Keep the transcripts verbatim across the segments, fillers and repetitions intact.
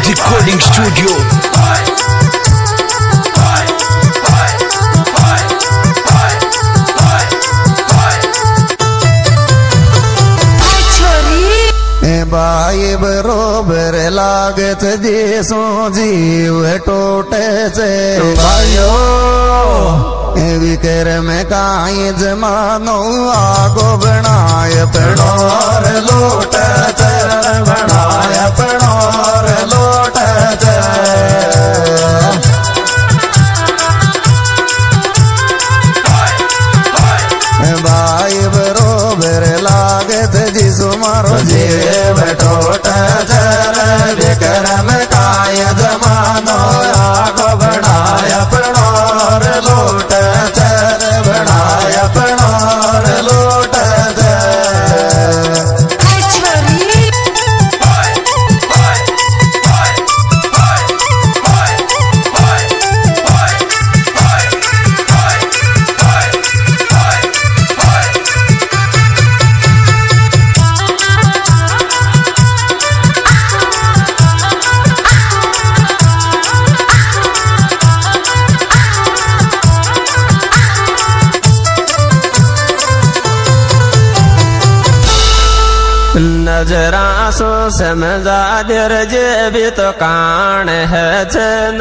Recording Studio. भाई बरोबर लागत जैसो जीव टोटे से भाइयो विकर में काई जमानो आगो बनाए पड़ोर लोट बनाए पड़ोर लोट भाई बरोबर लागत जिसो मारो जीव टोट विक्रम काय जमानो आगो बनाया पड़ोर लोट बनाया पड़ोर लोट नजरा सो समझा दर जे भी तो कान है चन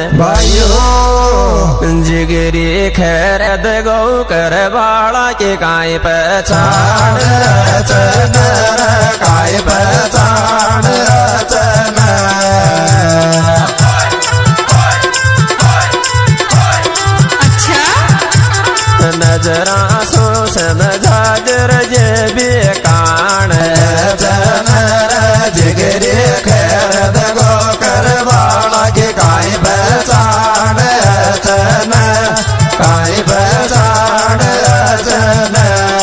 भाइयों जिगरी खैर दे गौ कर बाड़ा के काय पहचान चन काय पहचान चन नजरा सो समझा दर जे भी कान चन जिगरी खैर दगो कर बाला के काय पहचान चन काय पहचान चन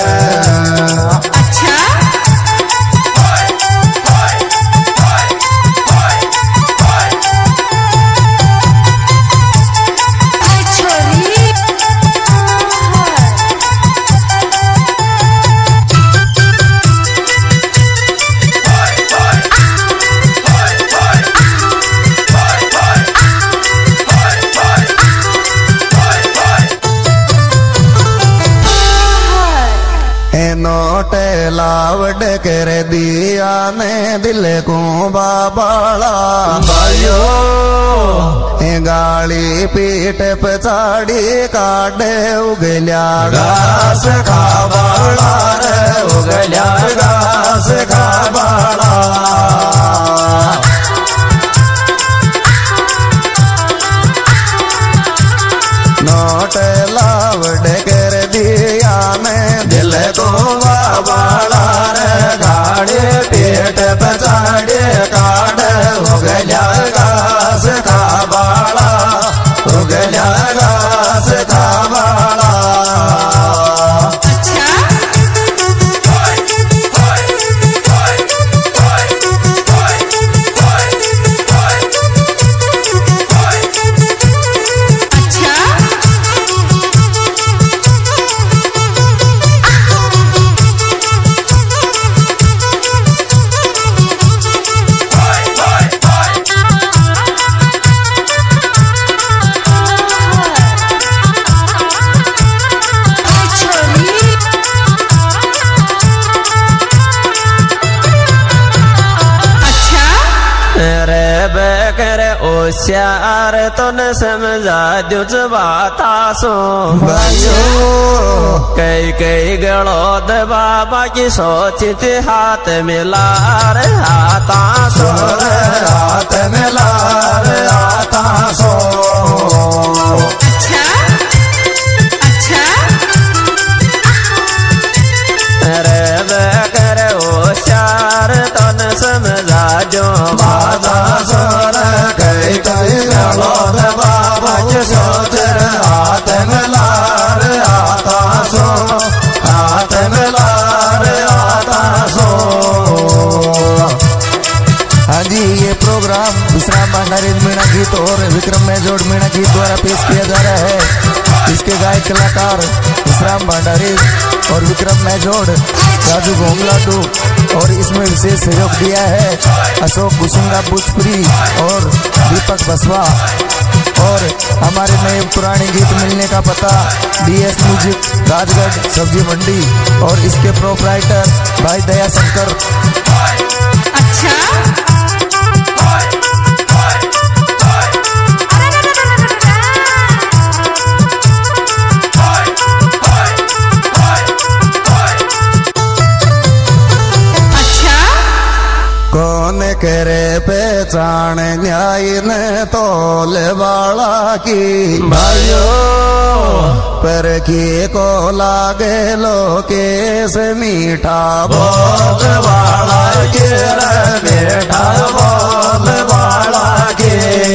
नोट लावड कर दिया ने दिल को बाबाला भाइयो गाली पीठ पचाड़ी काटे उगल्या घास खाबाला रे उगल्या घास खाबाला नोट लावड कर दिया मैं दिल को बाबाला रे गाड़े पेट पचाड़े काट उगल्या घास खाबाला उगल्या घास खाबाला होशियार तो न समझा दो बाता सो भाइयों कई कई गड़ोद बाबा की सोचित हाथ मिला रे हाथा सो हाथ मिला रे हाथा सो अच्छा अच्छा रे बेकर होशियार तो न समझा जो बाता सो कई कई गड़ोद बाबा की सोच हाथ मिला रे हाथा सो हाथ मिला रे हाथा सो। हाँ जी, ये प्रोग्राम विश्राम भंडारी मीणा गीत और विक्रम मेजोड़ मीणा गीत द्वारा पेश किया जा रहा है। इसके गायक कलाकार विश्राम भंडारी और विक्रम मेजोड़, राजू घोंगलाडू, और इसमें विशेष सहयोग दिया है अशोक कुसुंगा भोजपुरी और दीपक बसवा। और हमारे नए पुराने गीत मिलने का पता डीएस म्यूजिक राजगढ़ सब्जी मंडी और इसके प्रोपराइटर भाई दया शंकर। अच्छा कौन करे पहचान न्याय न तोल वाला की भाइयों पर की को लागे लोकेश मीठा बोल वाला के मीठा बोल वाला के।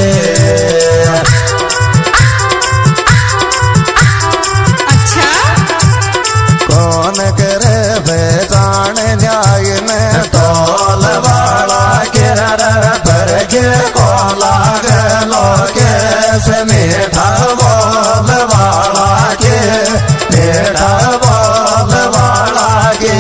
अच्छा कौन करे पहचान न्याय न तोल वाला के पर के को लागे लोकेश मीठा बोल वाला के मीठा बोल वाला के।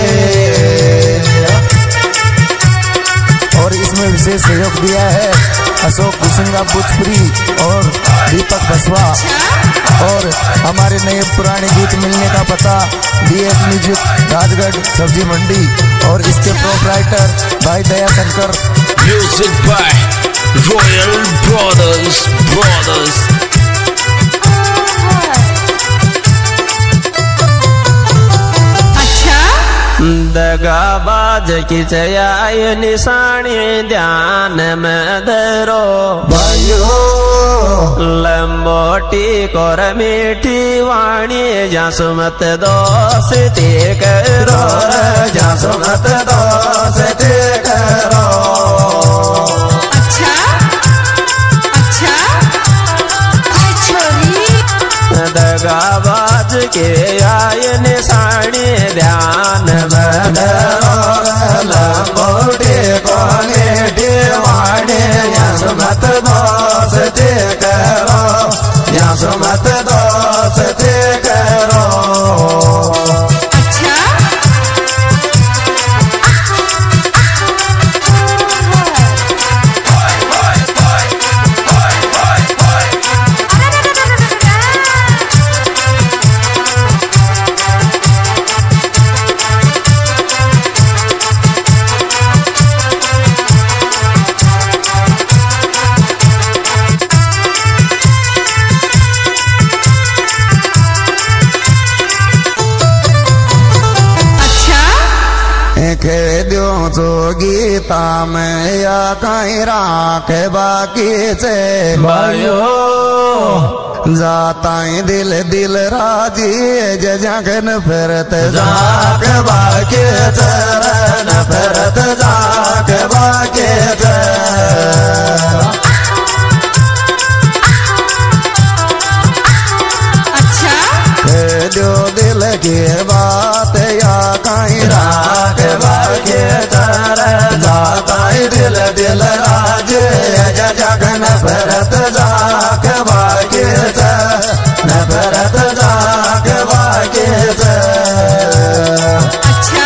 और इसमें विशेष सहयोग दिया है अशोक कुसुंगा भोजपुरी और दीपक बसवा। और हमारे नए पुराने गीत मिलने का पता डीएस म्यूजिक राजगढ़ सब्जी मंडी और इसके प्रोपराइटर भाई Daya Shankar. Music by Royal Brothers Brothers. अच्छा दगाबाज की चयाय निशानी ध्यान में धरो भाइयों लंबोटी कोर मीठी वाणी जासुमत दोस्ती करो जासुमत दोस्ती करो। अच्छा अच्छा दगाबाज के आय निशानी ध्यान में धरो लंबोटी को मीठी वाणी जासुमत दोस्ती करो जासुमत दोस्ती करो। अच्छा खेद्यो जो गीता में या कहीं राखे बाकी से भाइयों जाता दिल दिल राजी जे जगन फिरत जाक बाकी चरण फिरत जाक बाकी अच्छा खेद्यो दिल की बात या कहीं राख बाकी चरण जाता दिल दिल राज जगन भरत जाक बाकी न भरत जाक बाकी। अच्छा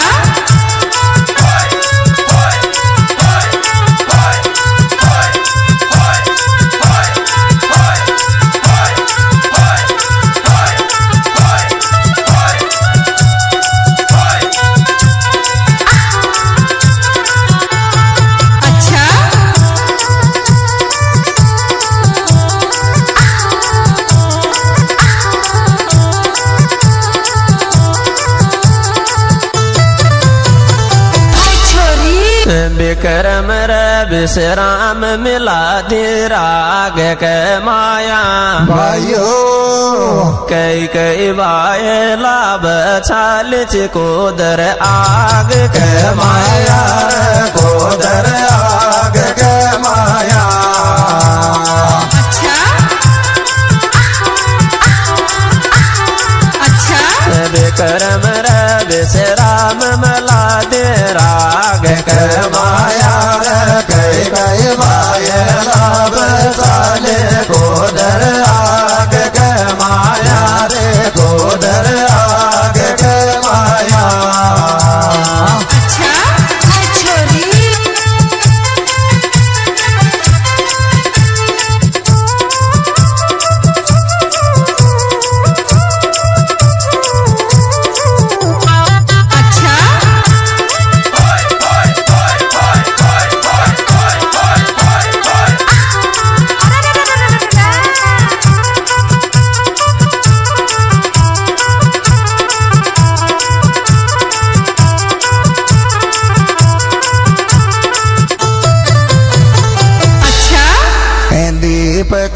विक्रम विश्राम मिला दे राग के माया भाइयों कई कई बाय लाभ छाल चिकोदर आग के माया कोदर आग के माया। अच्छा अच्छा विक्रम विश्राम मिला दे राग के माया कई कई बाय लाभ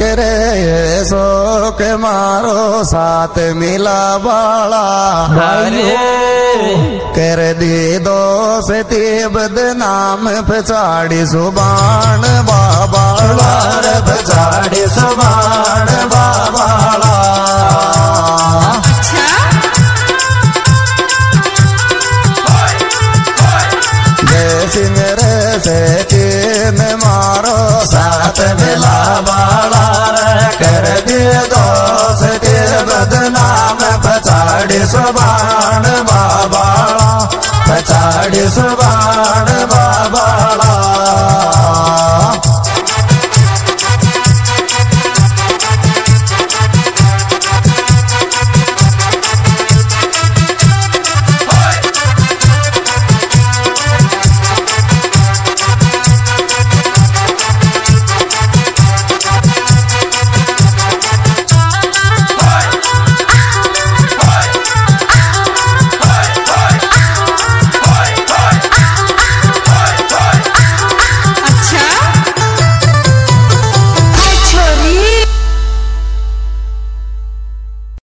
करे सो के मारो साथ मिला बाला कर दी दो से ती बदनाम पछाड़ी सुबान बाबाला रे पछाड़ी सुबान बाबाला अच्छा जय सिंह रे से चीन मारो साथ मिला बाला रे कर दिए दोस्त तेरे बदनाम पछाड़ी सुबान बाबाला पछाड़ी सुबान